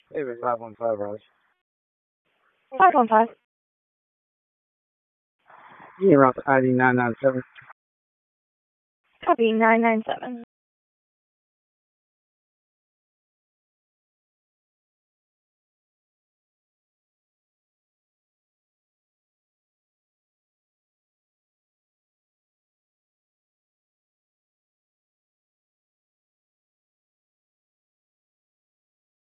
David 515, Raj. 515. You route ID 997. Copy 997.